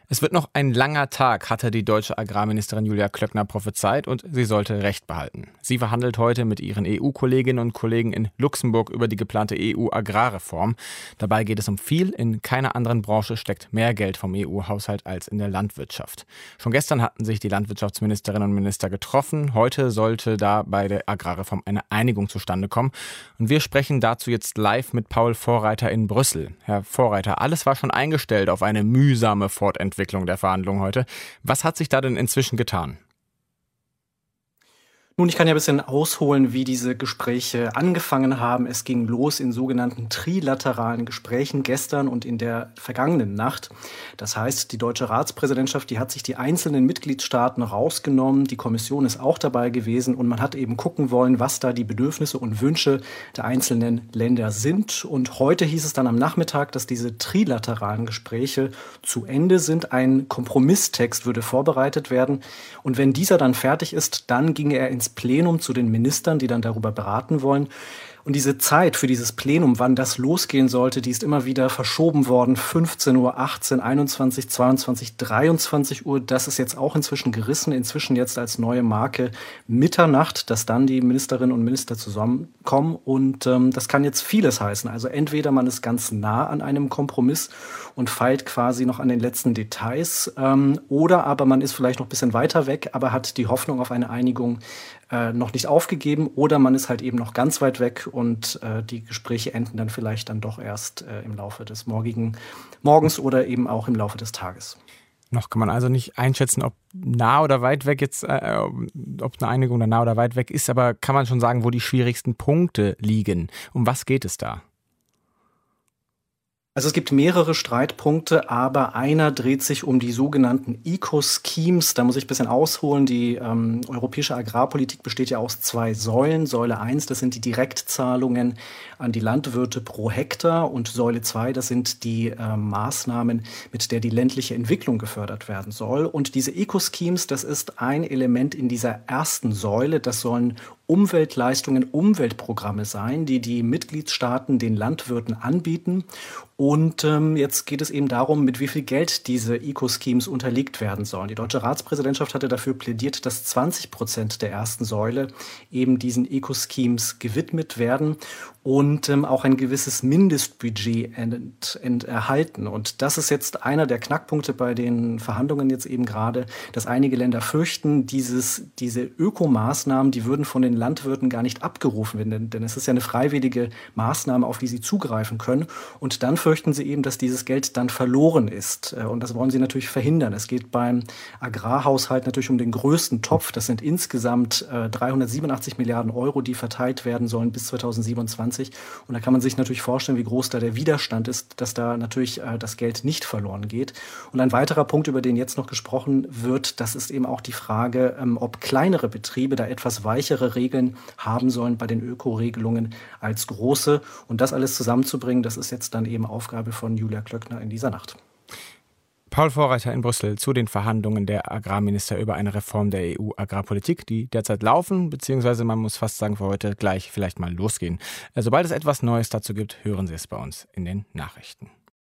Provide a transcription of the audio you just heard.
Es wird noch ein langer Tag, hatte die deutsche Agrarministerin Julia Klöckner prophezeit, und sie sollte Recht behalten. Sie verhandelt heute mit ihren EU-Kolleginnen und Kollegen in Luxemburg über die geplante EU-Agrarreform. Dabei geht es um viel. In keiner anderen Branche steckt mehr Geld vom EU-Haushalt als in der Landwirtschaft. Schon gestern hatten sich die Landwirtschaftsministerinnen und Minister getroffen. Heute sollte da bei der Agrarreform eine Einigung zustande kommen. Und wir sprechen dazu jetzt live mit Paul Vorreiter in Brüssel. Herr Vorreiter, alles war schon eingestellt auf eine mühsame Fortentwicklung der Verhandlungen heute. Was hat sich da denn inzwischen getan? Nun, ich kann ja ein bisschen ausholen, wie diese Gespräche angefangen haben. Es ging los in sogenannten trilateralen Gesprächen gestern und in der vergangenen Nacht. Das heißt, die deutsche Ratspräsidentschaft, die hat sich die einzelnen Mitgliedstaaten rausgenommen. Die Kommission ist auch dabei gewesen und man hat eben gucken wollen, was da die Bedürfnisse und Wünsche der einzelnen Länder sind. Und heute hieß es dann am Nachmittag, dass diese trilateralen Gespräche zu Ende sind. Ein Kompromisstext würde vorbereitet werden. Und wenn dieser dann fertig ist, dann ginge er ins Plenum zu den Ministern, die dann darüber beraten wollen. Und diese Zeit für dieses Plenum, wann das losgehen sollte, die ist immer wieder verschoben worden. 15 Uhr, 18, 21, 22, 23 Uhr. Das ist jetzt auch inzwischen gerissen. Inzwischen jetzt als neue Marke Mitternacht, dass dann die Ministerinnen und Minister zusammenkommen. Und das kann jetzt vieles heißen. Also entweder man ist ganz nah an einem Kompromiss und feilt quasi noch an den letzten Details. Oder aber man ist vielleicht noch ein bisschen weiter weg, aber hat die Hoffnung auf eine Einigung noch nicht aufgegeben, oder man ist halt eben noch ganz weit weg und die Gespräche enden dann vielleicht dann doch erst im Laufe des Morgens oder eben auch im Laufe des Tages. Noch kann man also nicht einschätzen, ob nah oder weit weg jetzt, ob eine Einigung da nah oder weit weg ist, aber kann man schon sagen, wo die schwierigsten Punkte liegen? Um was geht es da? Also es gibt mehrere Streitpunkte, aber einer dreht sich um die sogenannten Eco-Schemes. Da muss ich ein bisschen ausholen. Die europäische Agrarpolitik besteht ja aus zwei Säulen. Säule 1, das sind die Direktzahlungen an die Landwirte pro Hektar, und Säule 2, das sind die Maßnahmen, mit der die ländliche Entwicklung gefördert werden soll. Und diese Eco-Schemes, das ist ein Element in dieser ersten Säule. Das sollen Umweltleistungen, Umweltprogramme sein, die die Mitgliedstaaten den Landwirten anbieten. Und jetzt geht es eben darum, mit wie viel Geld diese Eco-Schemes unterlegt werden sollen. Die deutsche Ratspräsidentschaft hatte dafür plädiert, dass 20% der ersten Säule eben diesen Eco-Schemes gewidmet werden und auch ein gewisses Mindestbudget erhalten. Und das ist jetzt einer der Knackpunkte bei den Verhandlungen jetzt eben gerade, dass einige Länder fürchten, diese Ökomaßnahmen, die würden von den Landwirten gar nicht abgerufen werden, denn es ist ja eine freiwillige Maßnahme, auf die sie zugreifen können. Und dann fürchten sie eben, dass dieses Geld dann verloren ist. Und das wollen sie natürlich verhindern. Es geht beim Agrarhaushalt natürlich um den größten Topf. Das sind insgesamt 387 Milliarden Euro, die verteilt werden sollen bis 2027. Und da kann man sich natürlich vorstellen, wie groß da der Widerstand ist, dass da natürlich das Geld nicht verloren geht. Und ein weiterer Punkt, über den jetzt noch gesprochen wird, das ist eben auch die Frage, ob kleinere Betriebe da etwas weichere Regeln haben sollen bei den Ökoregelungen als große. Und das alles zusammenzubringen, das ist jetzt dann eben Aufgabe von Julia Klöckner in dieser Nacht. Paul Vorreiter in Brüssel zu den Verhandlungen der Agrarminister über eine Reform der EU-Agrarpolitik, die derzeit laufen, beziehungsweise man muss fast sagen, für heute gleich vielleicht mal losgehen. Sobald es etwas Neues dazu gibt, hören Sie es bei uns in den Nachrichten.